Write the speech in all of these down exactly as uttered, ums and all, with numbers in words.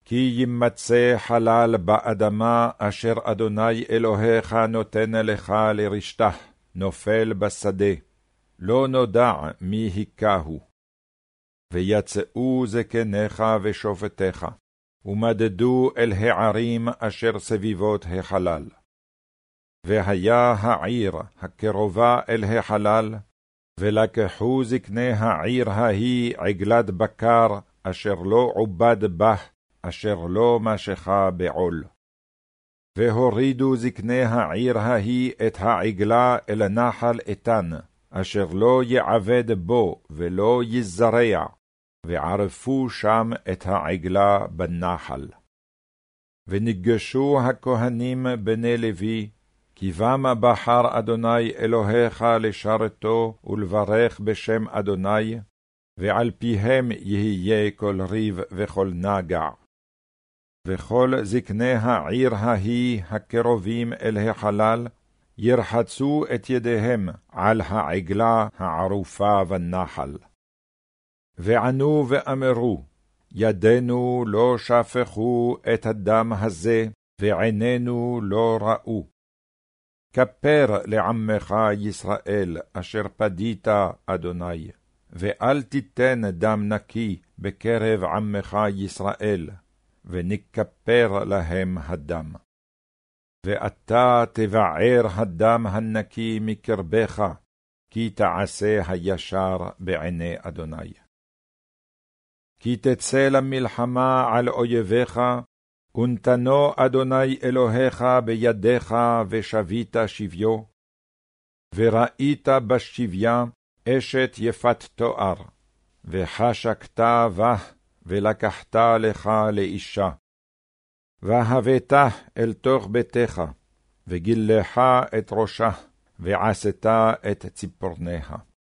כי ימצא חלל באדמה אשר אדוני אלוהיך נותן לך לרשתה, נופל בשדה, לא נודע מי היכהו. ויצאו זקניך ושופטיך, ומדדו אל הערים אשר סביבות החלל. והיה העיר הקרובה אל החלל, ולקחו זקני העיר ההיא עגלת בקר, אשר לא עובד בה, אשר לא משכה בעול. והורידו זקני העיר ההיא את העגלה אל נחל איתן, אשר לא יעבד בו ולא יזרע, וערפו שם את העגלה בנחל. וניגשו הכהנים בני לוי, כי במה בחר אדוני אלוהיך לשרתו ולברך בשם אדוני, ועל פיהם יהיה כל ריב וכל נגע. וכל זקני העיר ההיא הקרובים אל החלל, ירחצו את ידיהם על העגלה הערופה בנחל. וענו ואמרו, ידינו לא שפכו את הדם הזה, ועינינו לא ראו. כפר לעמך ישראל, אשר פדית אדוני, ואל תיתן דם נקי בקרב עמך ישראל, ונכפר להם הדם. ואתה תבער הדם הנקי מקרבך, כי תעשה הישר בעיני אדוני. כי תצא למלחמה על אויביך, ונתנו אדוני אלוהיך בידיך ושבית שביו, וראית בשביה אשת יפת תואר, וחשקת בה, ולקחת לך לאישה. והבאת אל תוך ביתך, וגילך את ראשה, ועשת את ציפורניה.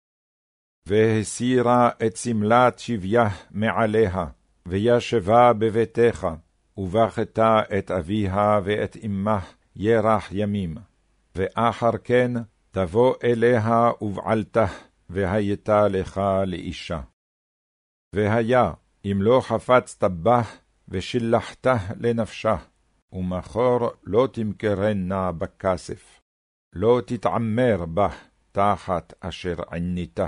והסירה את סמלת שביה מעליה, וישבה בביתך, ובכת את אביה ואת אמה ירח ימים. ואחר כן תבוא אליה ובעלתה, והייתה לך לאישה. והיה, אם לא חפצת בה, ושלחת לנפשה, ומחור לא תמכרנה בכסף, לא תתעמר בה תחת אשר עניתה.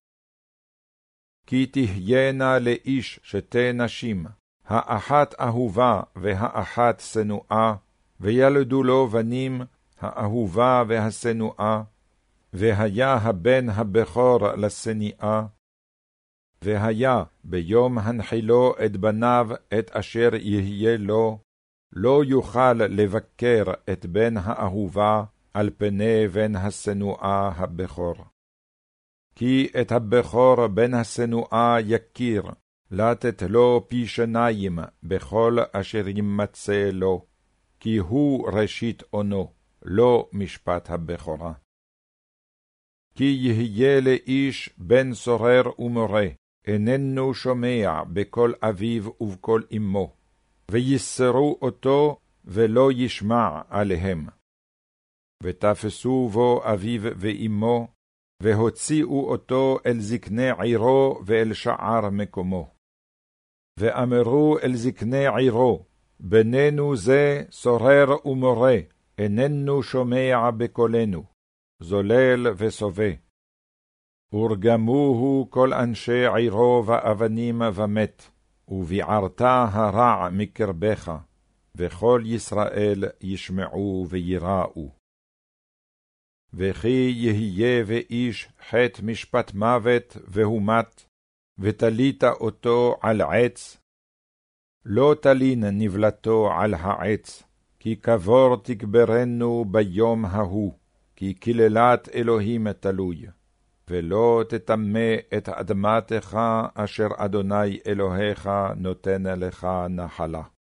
כי תהיינה לאיש שתי נשים, האחת אהובה והאחת שנואה, וילדו לו בנים, האהובה והשנואה, והיה הבן הבכור לשנאה, והיה ביום הנחילו את בניו את אשר יהיה לו, לא יוכל לבקר את בן האהובה על פני בן השנואה הבכור. כי את הבכור בן השנואה יכיר, לתת לו פי שניים בכל אשר ימצא לו, כי הוא ראשית אונו, לא משפט הבכורה. כי יהיה לאיש בן סורר ומורה, איננו שומע בכל אביו ובכל אמו, ויסרו אותו ולא ישמע עליהם. ותפסו בו אביו ואמו, והוציאו אותו אל זקני עירו ואל שער מקומו. ואמרו אל זקני עירו, בננו זה סורר ומורה, איננו שומע בקולנו, זולל וסובה. ורגמוהו כל אנשי עירו ואבנים ומת, וביערת הרע מקרבך, וכל ישראל ישמעו ויראו. וכי יהיה ואיש חטא משפט מוות והומת, ותלית אותו על עץ, לא תלין נבלתו על העץ, כי קבור תקברנו ביום ההוא, כי קללת אלוהים תלוי, ולא תטמא את אדמתך אשר אדוני אלוהיך נותן לך נחלה.